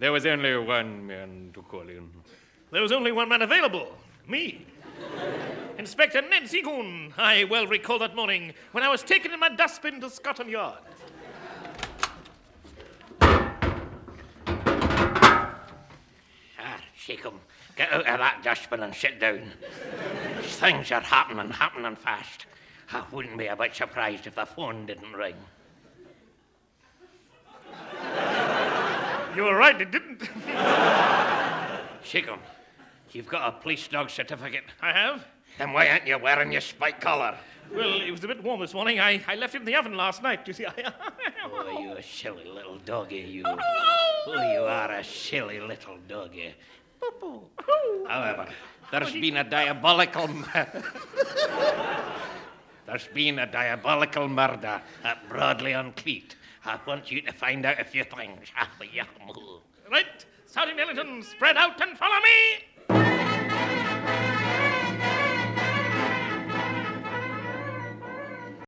There was only one man to call in. There was only one man available. Me. Inspector Ned Seagoon. I well recall that morning when I was taken in my dustbin to Scotland Yard. Shake 'em. Get out of that dustbin and sit down. Things are happening fast. I wouldn't be a bit surprised if the phone didn't ring. You were right, it didn't. Shake 'em. You've got a police dog certificate. I have. Then why aren't you wearing your spike collar? Well, it was a bit warm this morning. I left it in the oven last night, you see. Oh, you a silly little doggy, you. Oh, you are a silly little doggy. However, there's been a diabolical murder at Broadley-on-Cleet. I want you to find out a few things. Right, Sergeant Ellington, spread out and follow me.